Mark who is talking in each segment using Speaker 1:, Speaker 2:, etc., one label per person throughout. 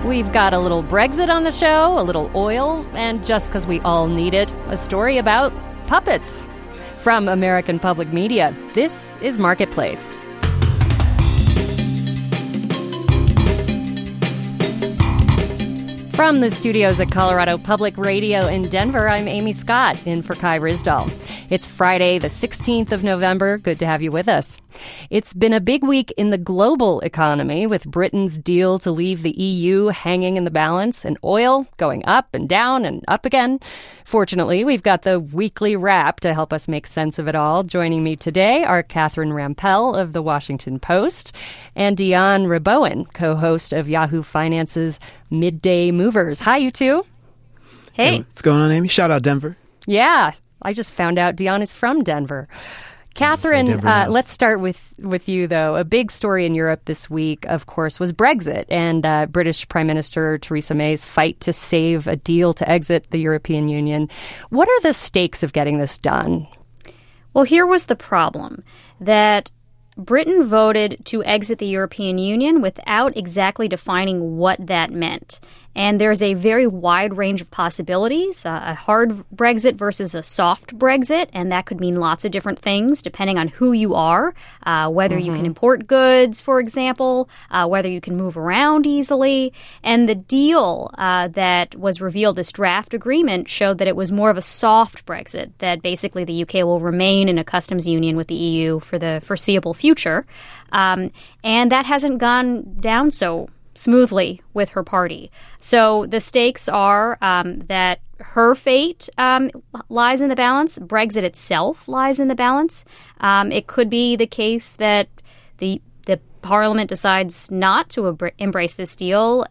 Speaker 1: We've got a little Brexit on the show, a little oil, and just because we all need it, a story about puppets. From American Public Media, this is Marketplace. From the studios at Colorado Public Radio in Denver, I'm Amy Scott, in for Kai Ryssdal. It's Friday, the 16th of November. Good to have you with us. It's been a big week in the global economy, with Britain's deal to leave the EU hanging in the balance and oil going up and down and up again. Fortunately, we've got the weekly wrap to help us make sense of it all. Joining me today are Catherine Rampell of The Washington Post and Dionne Rabowen, co-host of Yahoo Finance's Midday Movers. Hi, you two. Hey.
Speaker 2: What's going on, Amy? Shout out Denver.
Speaker 1: Yeah, I just found out Dionne is from Denver. Catherine, let's start with you, though. A big story in Europe this week, of course, was Brexit and British Prime Minister Theresa May's fight to save a deal to exit the European Union. What are the stakes of getting this done?
Speaker 3: Well, here was the problem, that Britain voted to exit the European Union without exactly defining what that meant. And there's a very wide range of possibilities, a hard Brexit versus a soft Brexit, and that could mean lots of different things depending on who you are, whether you can import goods, for example, whether you can move around easily. And the deal that was revealed, this draft agreement, showed that it was more of a soft Brexit, that basically the UK will remain in a customs union with the EU for the foreseeable future. And that hasn't gone down so smoothly with her party. So the stakes are that her fate lies in the balance. Brexit itself lies in the balance. It could be the case that the Parliament decides not to embrace this deal,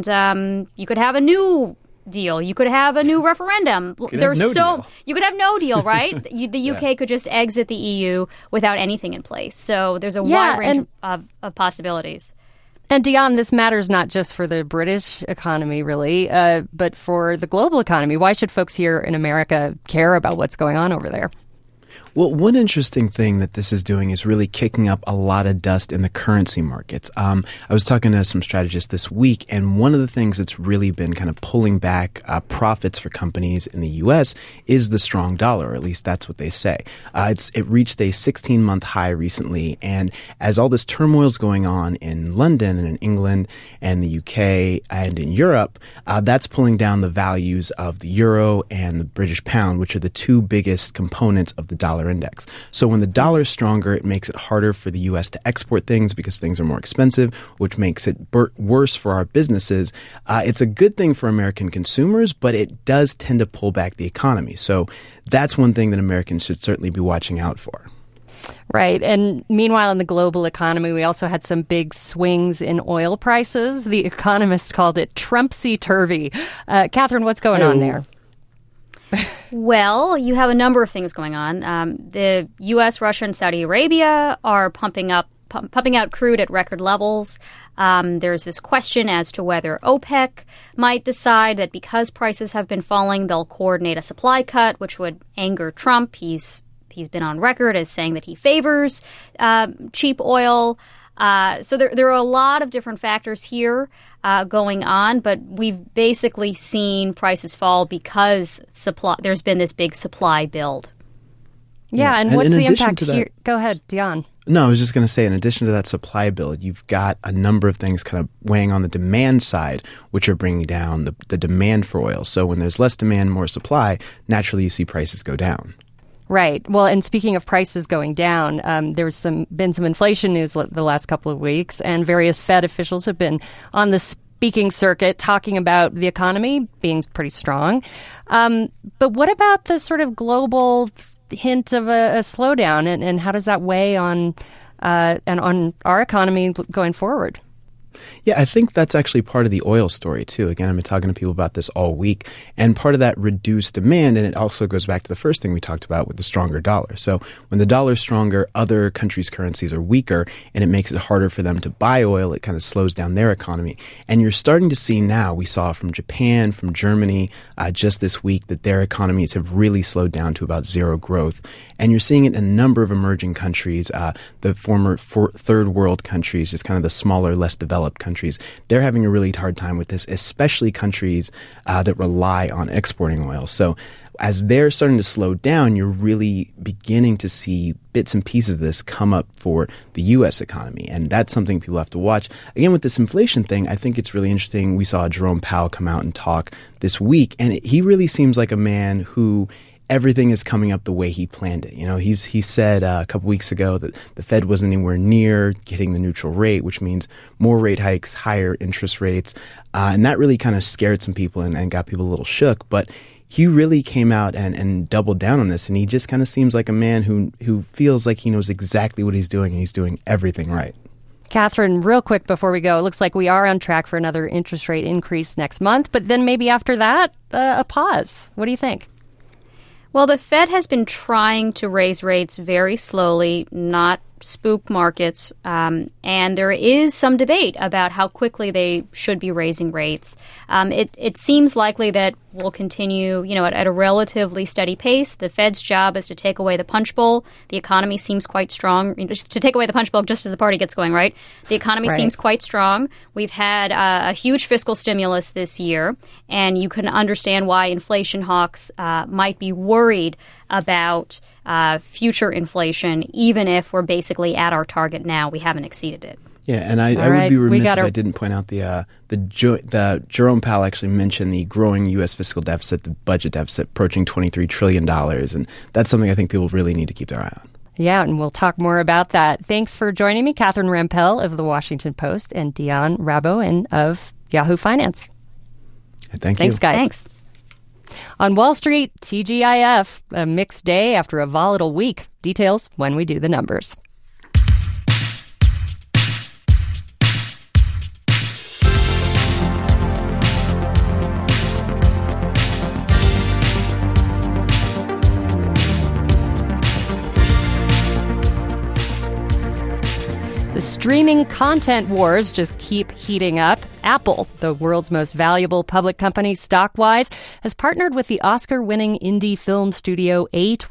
Speaker 3: and you could have a new deal. You could have a new referendum.
Speaker 2: You could have no deal,
Speaker 3: right? The UK could just exit the EU without anything in place. So there's a wide range of possibilities.
Speaker 1: And Dionne, this matters not just for the British economy, really, but for the global economy. Why should folks here in America care about what's going on over there?
Speaker 2: Well, one interesting thing that this is doing is really kicking up a lot of dust in the currency markets. I was talking to some strategists this week, and one of the things that's really been kind of pulling back profits for companies in the U.S. is the strong dollar, or at least that's what they say. It reached a 16-month high recently, and as all this turmoil is going on in London and in England and the UK and in Europe, that's pulling down the values of the euro and the British pound, which are the two biggest components of the dollar index. So when the dollar is stronger, it makes it harder for the U.S. to export things because things are more expensive, which makes it worse for our businesses. It's a good thing for American consumers, but it does tend to pull back the economy. So that's one thing that Americans should certainly be watching out for.
Speaker 1: Right. And meanwhile, in the global economy, we also had some big swings in oil prices. The Economist called it Trumpsy-turvy. Catherine, what's going on there?
Speaker 3: Well, you have a number of things going on. The U.S., Russia, and Saudi Arabia are pumping out crude at record levels. There's this question as to whether OPEC might decide that because prices have been falling, they'll coordinate a supply cut, which would anger Trump. He's been on record as saying that he favors cheap oil. So there are a lot of different factors here going on, but we've basically seen prices fall because there's been this big supply build.
Speaker 1: Yeah, and what's the impact here? Go ahead, Dionne.
Speaker 2: No, I was just going to say, in addition to that supply build, you've got a number of things kind of weighing on the demand side, which are bringing down the demand for oil. So when there's less demand, more supply, naturally you see prices go down.
Speaker 1: Right. Well, and speaking of prices going down, there's been some inflation news the last couple of weeks, and various Fed officials have been on the speaking circuit talking about the economy being pretty strong. But what about the sort of global hint of a slowdown, and how does that weigh on our economy going forward?
Speaker 2: Yeah, I think that's actually part of the oil story, too. Again, I've been talking to people about this all week. And part of that reduced demand, and it also goes back to the first thing we talked about with the stronger dollar. So when the dollar is stronger, other countries' currencies are weaker, and it makes it harder for them to buy oil. It kind of slows down their economy. And you're starting to see now, we saw from Japan, from Germany, just this week, that their economies have really slowed down to about zero growth. And you're seeing it in a number of emerging countries, the former third world countries, just kind of the smaller, less developed developed countries, they're having a really hard time with this, especially countries that rely on exporting oil. So as they're starting to slow down, you're really beginning to see bits and pieces of this come up for the U.S. economy. And that's something people have to watch. Again, with this inflation thing, I think it's really interesting. We saw Jerome Powell come out and talk this week, and he really seems like a man who everything is coming up the way he planned it. You know, he said a couple weeks ago that the Fed wasn't anywhere near hitting the neutral rate, which means more rate hikes, higher interest rates. And that really kind of scared some people and got people a little shook. But he really came out and doubled down on this. And he just kind of seems like a man who feels like he knows exactly what he's doing and he's doing everything right.
Speaker 1: Catherine, real quick before we go, it looks like we are on track for another interest rate increase next month. But then maybe after that, a pause. What do you think?
Speaker 3: Well, the Fed has been trying to raise rates very slowly, not spook markets, and there is some debate about how quickly they should be raising rates. It seems likely that we'll continue, at a relatively steady pace. The Fed's job is to take away the punch bowl. The economy seems quite strong. To take away the punch bowl just as the party gets going, right? The economy seems quite strong. We've had a huge fiscal stimulus this year, and you can understand why inflation hawks might be worried about future inflation, even if we're basically at our target now. We haven't exceeded it.
Speaker 2: Yeah, and I would be remiss if I didn't point out the Jerome Powell actually mentioned the growing U.S. fiscal deficit, the budget deficit approaching $23 trillion, and that's something I think people really need to keep their eye on.
Speaker 1: Yeah, and we'll talk more about that. Thanks for joining me, Catherine Rampell of The Washington Post and Dion Raboin of Yahoo Finance.
Speaker 2: Thank you.
Speaker 1: Thanks, guys.
Speaker 3: Thanks.
Speaker 1: On Wall Street, TGIF, a mixed day after a volatile week. Details when we do the numbers. The streaming content wars just keep heating up. Apple, the world's most valuable public company stock-wise, has partnered with the Oscar-winning indie film studio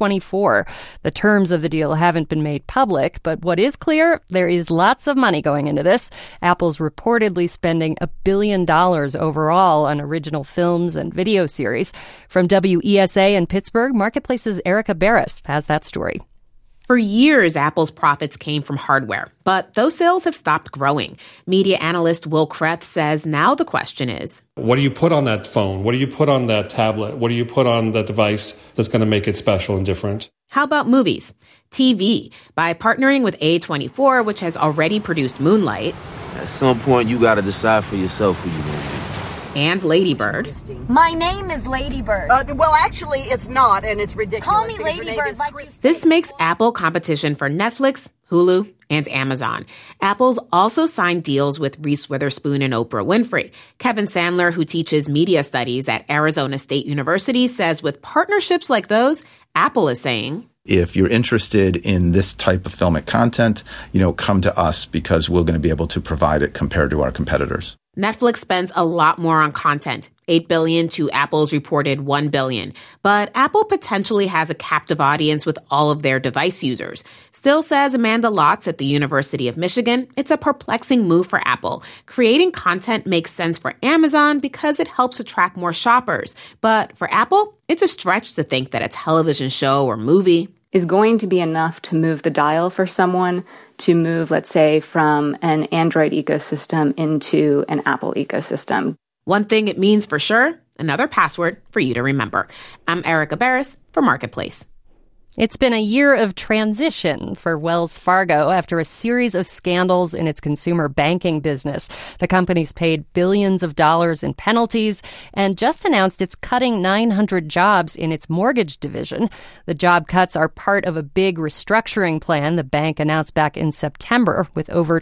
Speaker 1: A24. The terms of the deal haven't been made public, but what is clear, there is lots of money going into this. Apple's reportedly spending $1 billion overall on original films and video series. From WESA in Pittsburgh, Marketplace's Erica Barris has that story.
Speaker 4: For years, Apple's profits came from hardware, but those sales have stopped growing. Media analyst Will Kreth says now the question is,
Speaker 5: what do you put on that phone? What do you put on that tablet? What do you put on the device that's going to make it special and different?
Speaker 4: How about movies? TV. By partnering with A24, which has already produced Moonlight.
Speaker 6: At some point, you got to decide for yourself who you're going to be.
Speaker 4: And Lady Bird.
Speaker 7: My name is Lady Bird.
Speaker 8: Well, actually, it's not, and it's ridiculous.
Speaker 7: Call me Lady Bird.
Speaker 4: This makes Apple competition for Netflix, Hulu, and Amazon. Apple's also signed deals with Reese Witherspoon and Oprah Winfrey. Kevin Sandler, who teaches media studies at Arizona State University, says with partnerships like those, Apple is saying,
Speaker 9: if you're interested in this type of filmic content, come to us because we're going to be able to provide it compared to our competitors.
Speaker 4: Netflix spends a lot more on content, $8 billion to Apple's reported $1 billion. But Apple potentially has a captive audience with all of their device users. Still, says Amanda Lotz at the University of Michigan, it's a perplexing move for Apple. Creating content makes sense for Amazon because it helps attract more shoppers. But for Apple, it's a stretch to think that a television show or movie
Speaker 10: is going to be enough to move the dial for someone to move, let's say, from an Android ecosystem into an Apple ecosystem.
Speaker 4: One thing it means for sure, another password for you to remember. I'm Erica Barris for Marketplace.
Speaker 1: It's been a year of transition for Wells Fargo after a series of scandals in its consumer banking business. The company's paid billions of dollars in penalties and just announced it's cutting 900 jobs in its mortgage division. The job cuts are part of a big restructuring plan the bank announced back in September, with over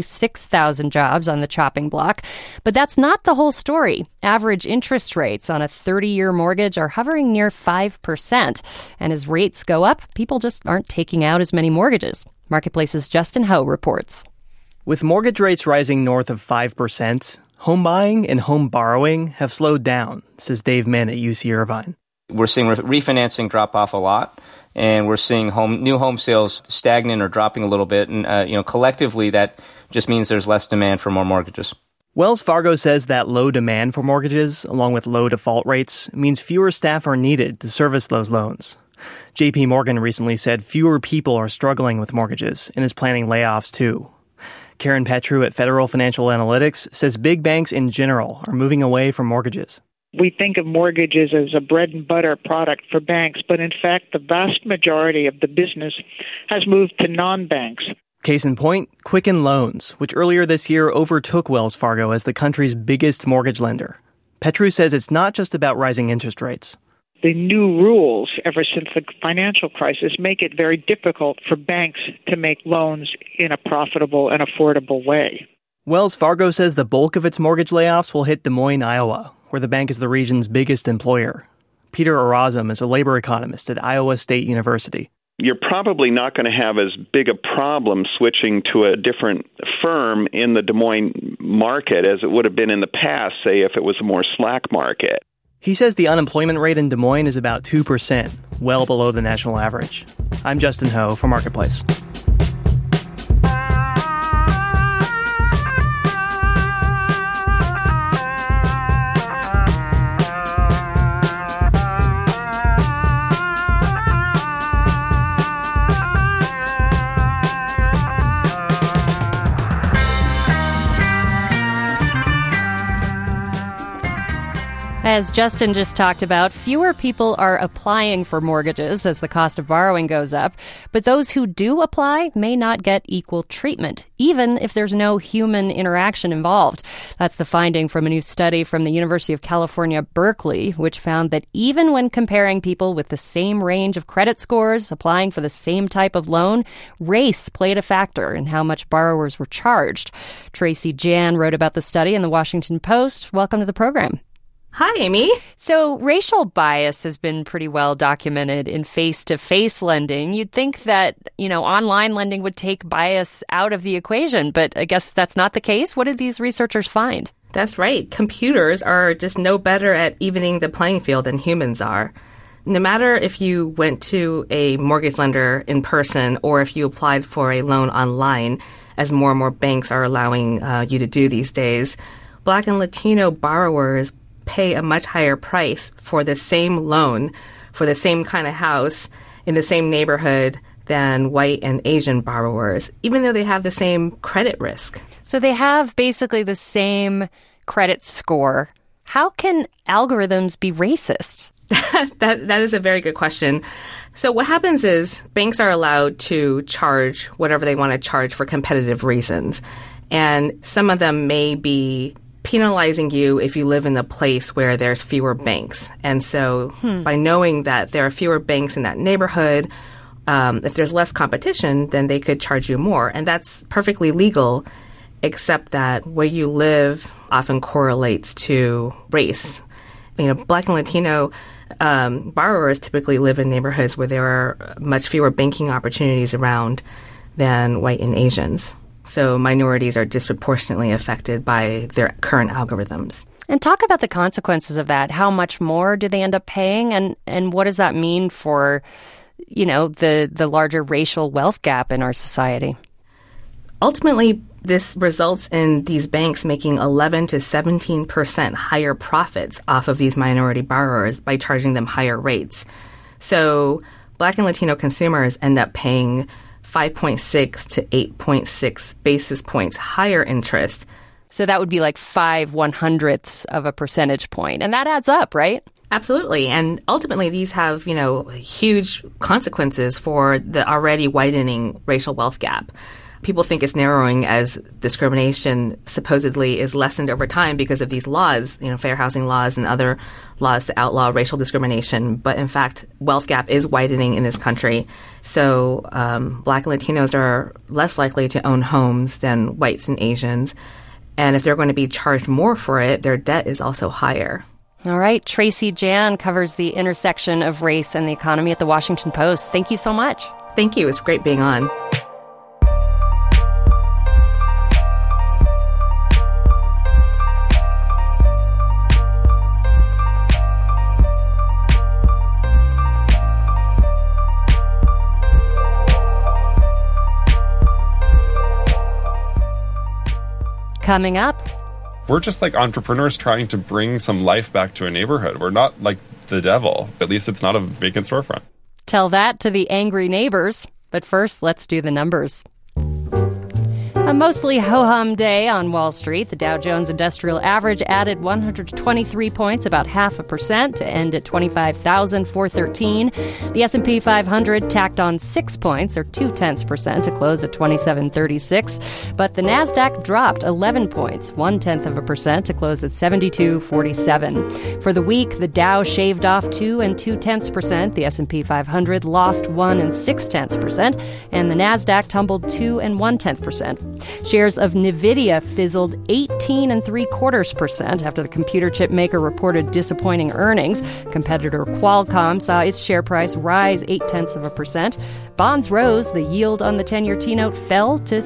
Speaker 1: 26,000 jobs on the chopping block. But that's not the whole story. Average interest rates on a 30-year mortgage are hovering near 5%. And as rates go up, people just aren't taking out as many mortgages. Marketplace's Justin Ho reports.
Speaker 11: With mortgage rates rising north of 5%, home buying and home borrowing have slowed down, says Dave Mann at UC Irvine.
Speaker 12: We're seeing refinancing drop off a lot, and we're seeing new home sales stagnant or dropping a little bit. And, collectively, that just means there's less demand for more mortgages.
Speaker 11: Wells Fargo says that low demand for mortgages, along with low default rates, means fewer staff are needed to service those loans. JP Morgan recently said fewer people are struggling with mortgages and is planning layoffs too. Karen Petru at Federal Financial Analytics says big banks in general are moving away from mortgages.
Speaker 13: We think of mortgages as a bread and butter product for banks, but in fact, the vast majority of the business has moved to non-banks.
Speaker 11: Case in point, Quicken Loans, which earlier this year overtook Wells Fargo as the country's biggest mortgage lender. Petru says it's not just about rising interest rates.
Speaker 13: The new rules, ever since the financial crisis, make it very difficult for banks to make loans in a profitable and affordable way.
Speaker 11: Wells Fargo says the bulk of its mortgage layoffs will hit Des Moines, Iowa, where the bank is the region's biggest employer. Peter Erasm is a labor economist at Iowa State University.
Speaker 14: You're probably not going to have as big a problem switching to a different firm in the Des Moines market as it would have been in the past, say, if it was a more slack market.
Speaker 11: He says the unemployment rate in Des Moines is about 2%, well below the national average. I'm Justin Ho for Marketplace.
Speaker 1: As Justin just talked about, fewer people are applying for mortgages as the cost of borrowing goes up. But those who do apply may not get equal treatment, even if there's no human interaction involved. That's the finding from a new study from the University of California, Berkeley, which found that even when comparing people with the same range of credit scores applying for the same type of loan, race played a factor in how much borrowers were charged. Tracy Jan wrote about the study in the Washington Post. Welcome to the program.
Speaker 15: Hi, Amy.
Speaker 1: So racial bias has been pretty well documented in face-to-face lending. You'd think that, online lending would take bias out of the equation, but I guess that's not the case. What did these researchers find?
Speaker 15: That's right. Computers are just no better at evening the playing field than humans are. No matter if you went to a mortgage lender in person or if you applied for a loan online, as more and more banks are allowing you to do these days, Black and Latino borrowers pay a much higher price for the same loan, for the same kind of house, in the same neighborhood than white and Asian borrowers, even though they have the same credit risk.
Speaker 1: So they have basically the same credit score. How can algorithms be racist?
Speaker 15: That is a very good question. So what happens is banks are allowed to charge whatever they want to charge for competitive reasons. And some of them may be penalizing you if you live in a place where there's fewer banks. And so by knowing that there are fewer banks in that neighborhood, if there's less competition, then they could charge you more. And that's perfectly legal, except that where you live often correlates to race. Black and Latino borrowers typically live in neighborhoods where there are much fewer banking opportunities around than white and Asians. So minorities are disproportionately affected by their current algorithms.
Speaker 1: And talk about the consequences of that. How much more do they end up paying? And what does that mean for, the larger racial wealth gap in our society?
Speaker 15: Ultimately, this results in these banks making 11 to 17% higher profits off of these minority borrowers by charging them higher rates. So Black and Latino consumers end up paying 5.6 to 8.6 basis points higher interest.
Speaker 1: So that would be like 5/100ths of a percentage point. And that adds up, right?
Speaker 15: Absolutely. And ultimately, these have, huge consequences for the already widening racial wealth gap. People think it's narrowing as discrimination supposedly is lessened over time because of these laws, fair housing laws and other laws to outlaw racial discrimination. But in fact, wealth gap is widening in this country. So Black and Latinos are less likely to own homes than whites and Asians. And if they're going to be charged more for it, their debt is also higher.
Speaker 1: All right. Tracy Jan covers the intersection of race and the economy at the Washington Post. Thank you so much.
Speaker 15: Thank you. It's great being on.
Speaker 1: Coming up,
Speaker 16: we're just like entrepreneurs trying to bring some life back to a neighborhood. We're not like the devil. At least it's not a vacant storefront.
Speaker 1: tell that to the angry neighbors. But first, let's do the numbers. A mostly ho-hum day on Wall Street. The Dow Jones Industrial Average added 123 points, about 0.5%, to end at 25,413. The S&P 500 tacked on 6 points, or 0.2%, to close at 2736. But the Nasdaq dropped 11 points, 0.1%, to close at 7247. For the week, the Dow shaved off 2 2/10%. The S&P 500 lost 1 6/10%, and the Nasdaq tumbled 2 1/10%. Shares of NVIDIA fizzled 18 3/4% after the computer chip maker reported disappointing earnings. Competitor Qualcomm saw its share price rise 0.8%. Bonds rose. The yield on the 10-year T-note fell to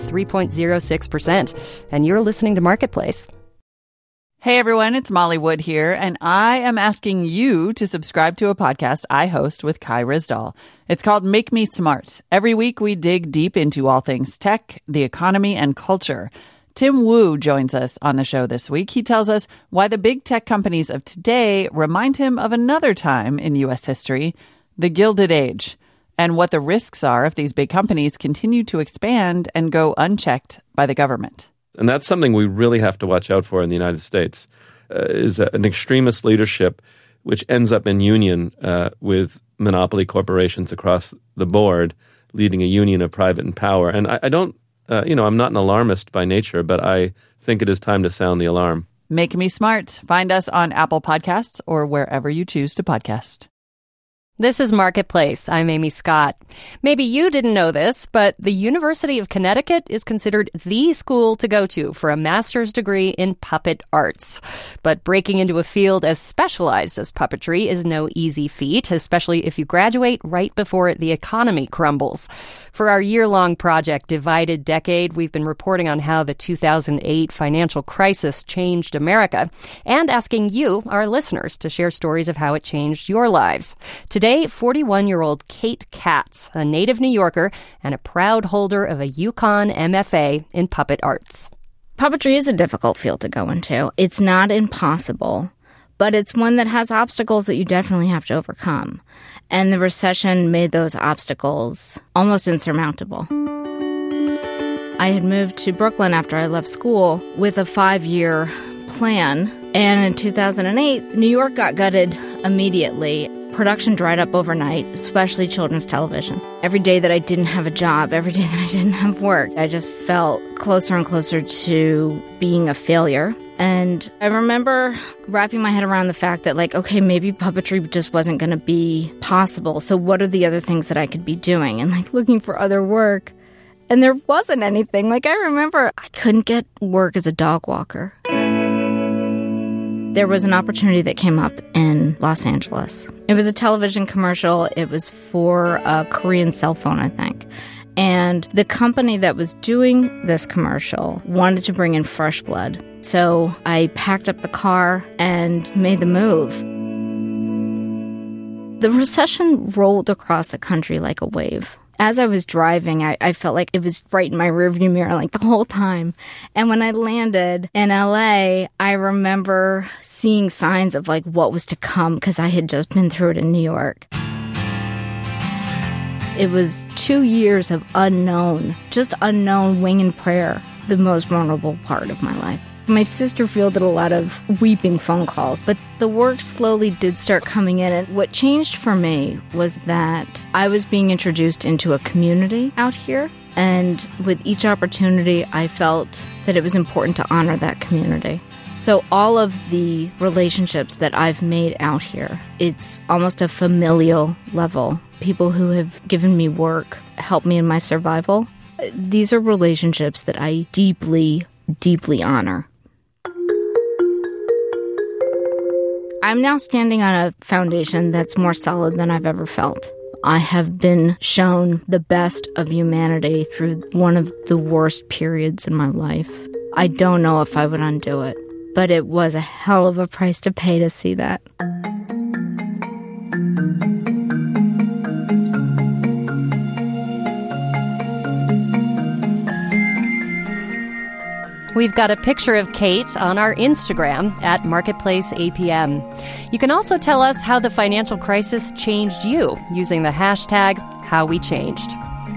Speaker 1: 3.06%. And you're listening to Marketplace.
Speaker 17: Hey everyone, it's Molly Wood here, and I am asking you to subscribe to a podcast I host with Kai Ryssdal. It's called Make Me Smart. Every week we dig deep into all things tech, the economy, and culture. Tim Wu joins us on the show this week. He tells us why the big tech companies of today remind him of another time in U.S. history, the Gilded Age, and what the risks are if these big companies continue to expand and go unchecked by the government.
Speaker 16: And that's something we really have to watch out for in the United States, is an extremist leadership which ends up in union with monopoly corporations across the board, leading a union of private and power. And I don't, I'm not an alarmist by nature, but I think it is time to sound the alarm.
Speaker 17: Make Me Smart. Find us on Apple Podcasts or wherever you choose to podcast.
Speaker 1: This is Marketplace. I'm Amy Scott. Maybe you didn't know this, but the University of Connecticut is considered the school to go to for a master's degree in puppet arts. But breaking into a field as specialized as puppetry is no easy feat, especially if you graduate right before the economy crumbles. For our year-long project, Divided Decade, we've been reporting on how the 2008 financial crisis changed America and asking you, our listeners, to share stories of how it changed your lives. Today, 41-year-old Kate Katz, a native New Yorker and a proud holder of a UConn MFA in puppet arts.
Speaker 3: Puppetry is a difficult field to go into. It's not impossible, but it's one that has obstacles that you definitely have to overcome. And the recession made those obstacles almost insurmountable. I had moved to Brooklyn after I left school with a 5-year plan. And in 2008, New York got gutted immediately. Production dried up overnight, especially children's television. Every day that I didn't have a job, every day that I didn't have work, I just felt closer and closer to being a failure. And I remember wrapping my head around the fact that, okay, maybe puppetry just wasn't going to be possible. So what are the other things that I could be doing? And, looking for other work. And there wasn't anything. I remember I couldn't get work as a dog walker. There was an opportunity that came up in Los Angeles. It was a television commercial. It was for a Korean cell phone, I think. And the company that was doing this commercial wanted to bring in fresh blood. So I packed up the car and made the move. The recession rolled across the country like a wave. As I was driving, I felt like it was right in my rearview mirror the whole time. And when I landed in LA, I remember seeing signs of what was to come because I had just been through it in New York. It was 2 years of unknown, just unknown, wing and prayer, the most vulnerable part of my life. My sister fielded a lot of weeping phone calls, but the work slowly did start coming in. And what changed for me was that I was being introduced into a community out here. And with each opportunity, I felt that it was important to honor that community. So all of the relationships that I've made out here, it's almost a familial level. People who have given me work, helped me in my survival. These are relationships that I deeply, deeply honor. I'm now standing on a foundation that's more solid than I've ever felt. I have been shown the best of humanity through one of the worst periods in my life. I don't know if I would undo it, but it was a hell of a price to pay to see that.
Speaker 1: We've got a picture of Kate on our Instagram at MarketplaceAPM. You can also tell us how the financial crisis changed you using the hashtag HowWeChanged.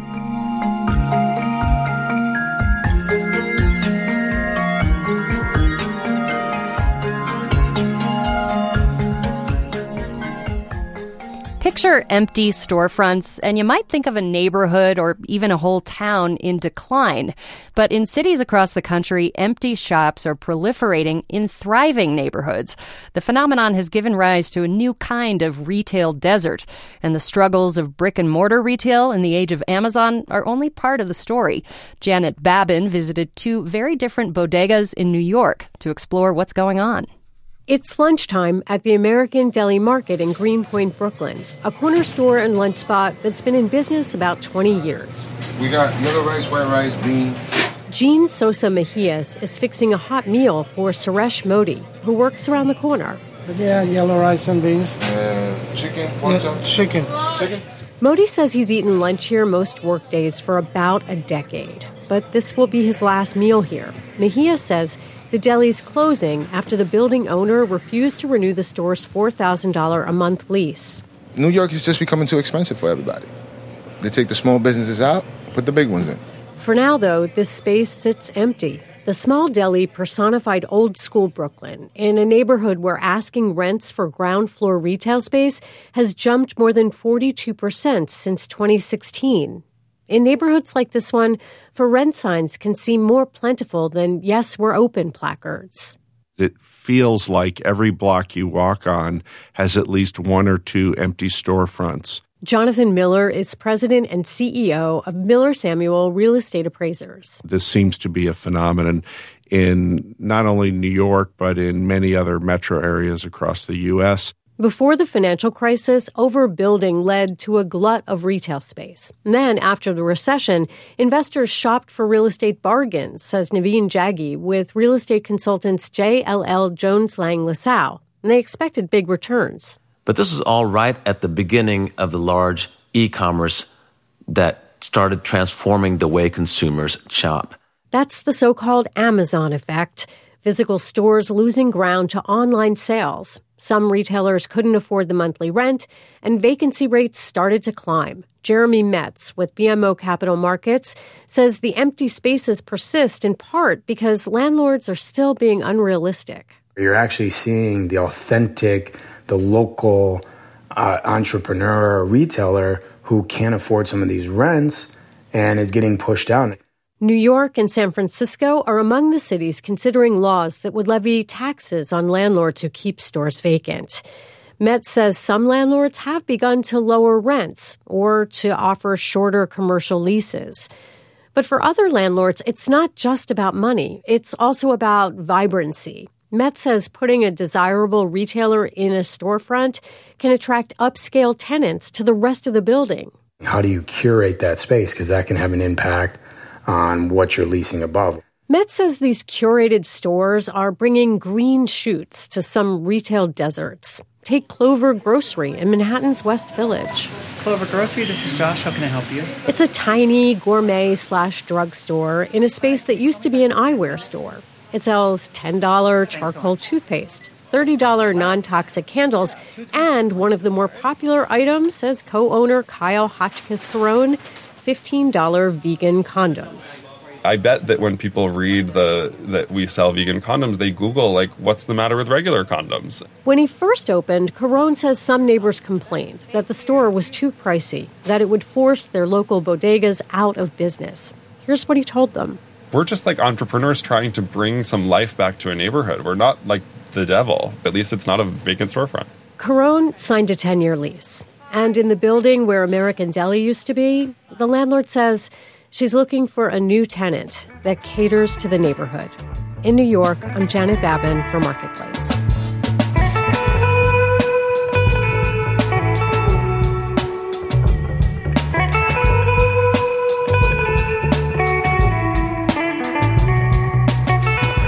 Speaker 1: Picture empty storefronts, and you might think of a neighborhood or even a whole town in decline. But in cities across the country, empty shops are proliferating in thriving neighborhoods. The phenomenon has given rise to a new kind of retail desert, and the struggles of brick-and-mortar retail in the age of Amazon are only part of the story. Janet Babin visited two very different bodegas in New York to explore what's going on.
Speaker 18: It's lunchtime at the American Deli Market in Greenpoint, Brooklyn, a corner store and lunch spot that's been in business about 20 years.
Speaker 19: We got yellow rice, white rice, beans.
Speaker 18: Jean Sosa Mejias is fixing a hot meal for Suresh Modi, who works around the corner.
Speaker 20: Yeah, yellow rice and beans.
Speaker 19: Chicken?
Speaker 20: Chicken.
Speaker 18: Modi says he's eaten lunch here most workdays for about a decade, but this will be his last meal here. Mejia says the deli's closing after the building owner refused to renew the store's $4,000 a month lease.
Speaker 19: New York is just becoming too expensive for everybody. They take the small businesses out, put the big ones in.
Speaker 18: For now, though, this space sits empty. The small deli personified old-school Brooklyn in a neighborhood where asking rents for ground floor retail space has jumped more than 42% since 2016. In neighborhoods like this one, for rent signs can seem more plentiful than "Yes, we're open" placards.
Speaker 21: It feels like every block you walk on has at least one or two empty storefronts.
Speaker 18: Jonathan Miller is president and CEO of Miller Samuel Real Estate Appraisers.
Speaker 21: This seems to be a phenomenon in not only New York, but in many other metro areas across the U.S.
Speaker 18: Before the financial crisis, overbuilding led to a glut of retail space. And then, after the recession, investors shopped for real estate bargains, says Naveen Jaggi with real estate consultants JLL Jones Lang LaSalle, and they expected big returns.
Speaker 22: But this is all right at the beginning of the large e-commerce that started transforming the way consumers shop.
Speaker 18: That's the so-called Amazon effect. Physical stores losing ground to online sales. Some retailers couldn't afford the monthly rent, and vacancy rates started to climb. Jeremy Metz with BMO Capital Markets says the empty spaces persist in part because landlords are still being unrealistic.
Speaker 23: You're actually seeing the authentic, the local entrepreneur or retailer who can't afford some of these rents and is getting pushed out.
Speaker 18: New York and San Francisco are among the cities considering laws that would levy taxes on landlords who keep stores vacant. Metz says some landlords have begun to lower rents or to offer shorter commercial leases. But for other landlords, it's not just about money. It's also about vibrancy. Metz says putting a desirable retailer in a storefront can attract upscale tenants to the rest of the building.
Speaker 23: How do you curate that space? Because that can have an impact on what you're leasing above.
Speaker 18: Metz says these curated stores are bringing green shoots to some retail deserts. Take Clover Grocery in Manhattan's West Village.
Speaker 24: Clover Grocery, this is Josh. How can I help you?
Speaker 18: It's a tiny gourmet/drugstore in a space that used to be an eyewear store. It sells $10 charcoal toothpaste, $30 non-toxic candles, and one of the more popular items, says co-owner Kyle Hotchkiss-Carone, $15 vegan condoms.
Speaker 25: I bet that when people read that we sell vegan condoms, they Google, what's the matter with regular condoms?
Speaker 18: When he first opened, Carone says some neighbors complained that the store was too pricey, that it would force their local bodegas out of business. Here's what he told them.
Speaker 25: We're just like entrepreneurs trying to bring some life back to a neighborhood. We're not like the devil. At least it's not a vacant storefront.
Speaker 18: Carone signed a 10-year lease. And in the building where American Deli used to be, the landlord says she's looking for a new tenant that caters to the neighborhood. In New York, I'm Janet Babin for Marketplace.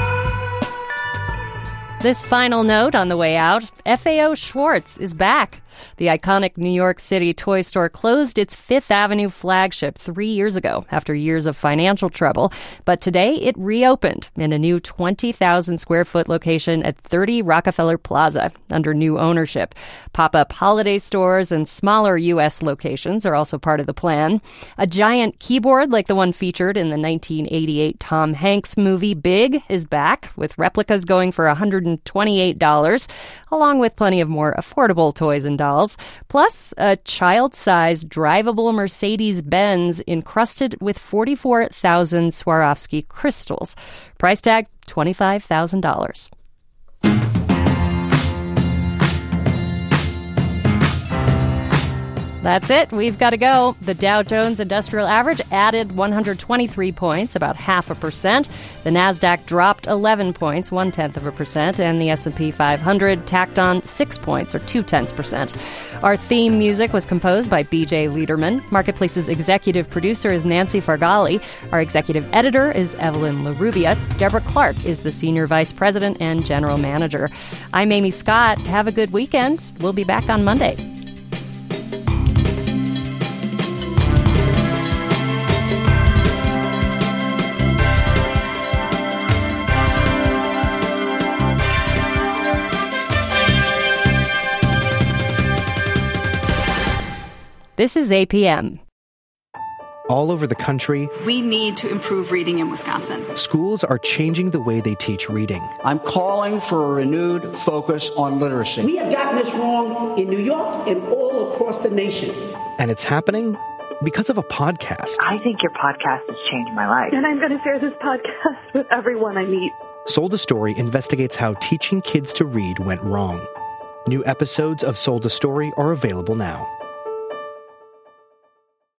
Speaker 1: This final note on the way out, FAO Schwarz is back. The iconic New York City toy store closed its Fifth Avenue flagship 3 years ago after years of financial trouble. But today it reopened in a new 20,000 square foot location at 30 Rockefeller Plaza under new ownership. Pop-up holiday stores and smaller U.S. locations are also part of the plan. A giant keyboard like the one featured in the 1988 Tom Hanks movie Big is back, with replicas going for $128, along with plenty of more affordable toys and dolls, plus a child-sized drivable Mercedes-Benz encrusted with 44,000 Swarovski crystals. Price tag $25,000. That's it. We've got to go. The Dow Jones Industrial Average added 123 points, about 0.5%. The Nasdaq dropped 11 points, 0.1%, and the S&P 500 tacked on 6 points, or 0.2%. Our theme music was composed by B.J. Liederman. Marketplace's executive producer is Nancy Fargali. Our executive editor is Evelyn LaRubia. Deborah Clark is the senior vice president and general manager. I'm Amy Scott. Have a good weekend. We'll be back on Monday. This is APM.
Speaker 2: All over the country,
Speaker 5: we need to improve reading in Wisconsin.
Speaker 2: Schools are changing the way they teach reading.
Speaker 6: I'm calling for a renewed focus on literacy.
Speaker 7: We have gotten this wrong in New York and all across the nation.
Speaker 2: And it's happening because of a podcast.
Speaker 8: I think your podcast has changed my life.
Speaker 26: And I'm going to share this podcast with everyone I meet.
Speaker 2: Sold a Story investigates how teaching kids to read went wrong. New episodes of Sold a Story are available now.